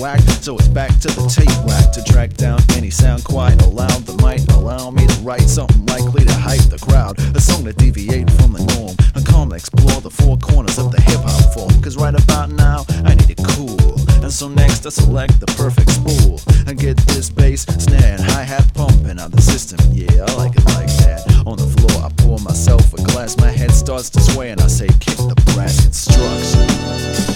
whack, so it's back to the tape rack to track down any sound quite allowed that might allow me to write something likely to hype the crowd, a song to deviate from the norm and calmly explore the four corners of the hip-hop form. Cause right about now I need it cool, and so next I select the perfect spool and get this bass, snare and hi-hat pumping out the system. Yeah, I like it like that. On the floor I pour myself a glass, my head starts to sway and I say kick the brass construction.